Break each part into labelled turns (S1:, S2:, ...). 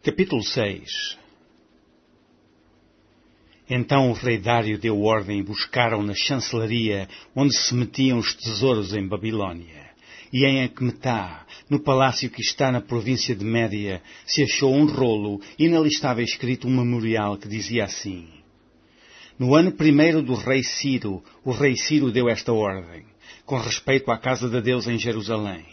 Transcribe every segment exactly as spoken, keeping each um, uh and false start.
S1: Capítulo seis. Então o rei Dário deu ordem e buscaram na chancelaria onde se metiam os tesouros em Babilónia. E em Aquemetá, no palácio que está na província de Média, se achou um rolo e nele estava escrito um memorial que dizia assim: No ano primeiro do rei Ciro, o rei Ciro deu esta ordem, com respeito à casa de Deus em Jerusalém.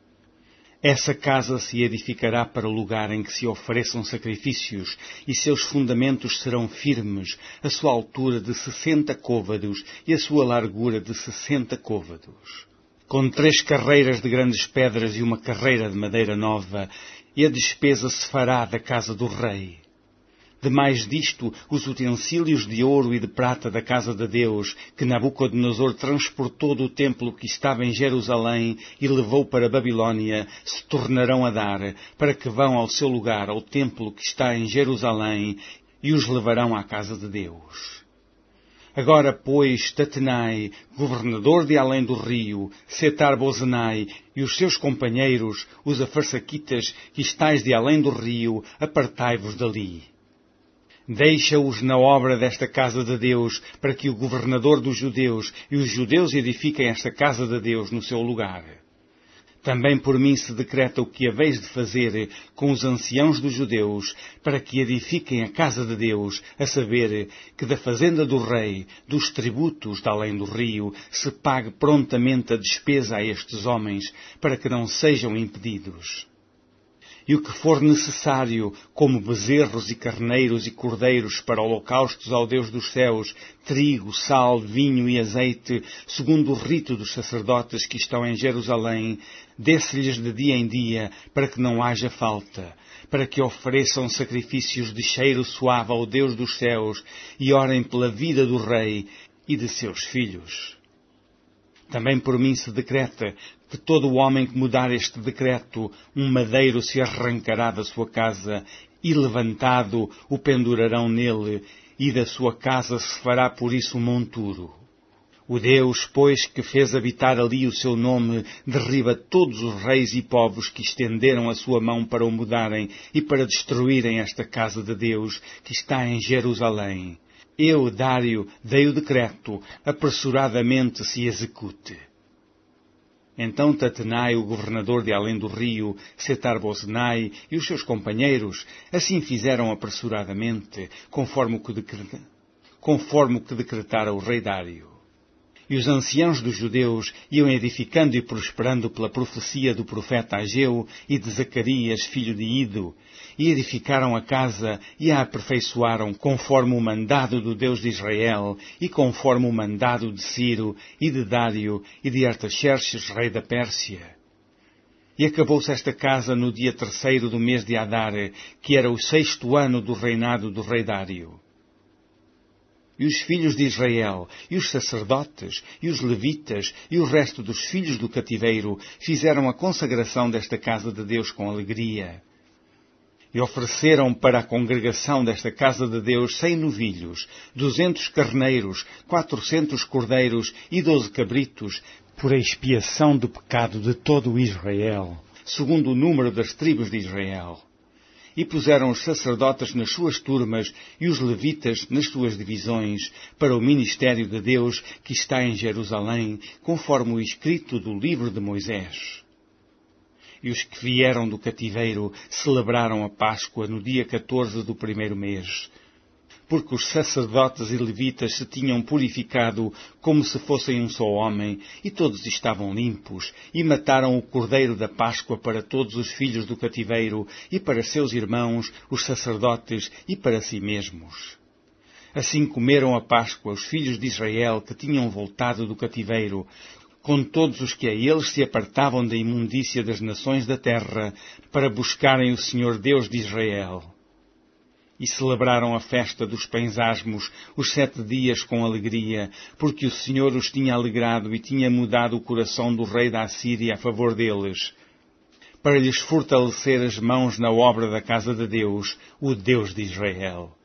S1: Essa casa se edificará para lugar em que se ofereçam sacrifícios, e seus fundamentos serão firmes, a sua altura de sessenta côvados e a sua largura de sessenta côvados. Com três carreiras de grandes pedras e uma carreira de madeira nova, e a despesa se fará da casa do rei. Demais disto, os utensílios de ouro e de prata da casa de Deus, que Nabucodonosor transportou do templo que estava em Jerusalém e levou para Babilónia, se tornarão a dar, para que vão ao seu lugar, ao templo que está em Jerusalém, e os levarão à casa de Deus. Agora, pois, Tatenai, governador de além do rio, Setar-Bozenai e os seus companheiros, os afarsaquitas, que estáis de além do rio, apartai-vos dali. Deixa-os na obra desta casa de Deus, para que o governador dos judeus e os judeus edifiquem esta casa de Deus no seu lugar. Também por mim se decreta o que haveis de fazer com os anciãos dos judeus, para que edifiquem a casa de Deus, a saber, que da fazenda do rei, dos tributos de além do rio, se pague prontamente a despesa a estes homens, para que não sejam impedidos. E o que for necessário, como bezerros e carneiros e cordeiros para holocaustos ao Deus dos céus, trigo, sal, vinho e azeite, segundo o rito dos sacerdotes que estão em Jerusalém, dê-se-lhes de dia em dia, para que não haja falta, para que ofereçam sacrifícios de cheiro suave ao Deus dos céus e orem pela vida do rei e de seus filhos. Também por mim se decreta que todo o homem que mudar este decreto, um madeiro se arrancará da sua casa, e levantado o pendurarão nele, e da sua casa se fará por isso um monturo. O Deus, pois, que fez habitar ali o seu nome, derriba todos os reis e povos que estenderam a sua mão para o mudarem e para destruírem esta casa de Deus, que está em Jerusalém. Eu, Dário, dei o decreto, apressuradamente se execute. Então Tatenai, o governador de além do rio, Setar-Bozenai e os seus companheiros, assim fizeram apressuradamente, conforme o que, decreta, conforme o que decretara o rei Dário. E os anciãos dos judeus iam edificando e prosperando pela profecia do profeta Ageu e de Zacarias, filho de Ido, e edificaram a casa e a aperfeiçoaram conforme o mandado do Deus de Israel e conforme o mandado de Ciro e de Dário e de Artaxerxes, rei da Pérsia. E acabou-se esta casa no dia terceiro do mês de Adar, que era o sexto ano do reinado do rei Dário. E os filhos de Israel, e os sacerdotes, e os levitas, e o resto dos filhos do cativeiro, fizeram a consagração desta casa de Deus com alegria. E ofereceram para a congregação desta casa de Deus cem novilhos, duzentos carneiros, quatrocentos cordeiros e doze cabritos, por expiação do pecado de todo o Israel, segundo o número das tribos de Israel. E puseram os sacerdotes nas suas turmas e os levitas nas suas divisões, para o ministério de Deus que está em Jerusalém, conforme o escrito do livro de Moisés. E os que vieram do cativeiro celebraram a Páscoa no dia catorze do primeiro mês, porque os sacerdotes e levitas se tinham purificado como se fossem um só homem, e todos estavam limpos, e mataram o cordeiro da Páscoa para todos os filhos do cativeiro, e para seus irmãos, os sacerdotes, e para si mesmos. Assim comeram a Páscoa os filhos de Israel que tinham voltado do cativeiro, com todos os que a eles se apartavam da imundícia das nações da terra, para buscarem o Senhor Deus de Israel. E celebraram a festa dos pães asmos os sete dias com alegria, porque o Senhor os tinha alegrado e tinha mudado o coração do rei da Assíria a favor deles, para lhes fortalecer as mãos na obra da casa de Deus, o Deus de Israel.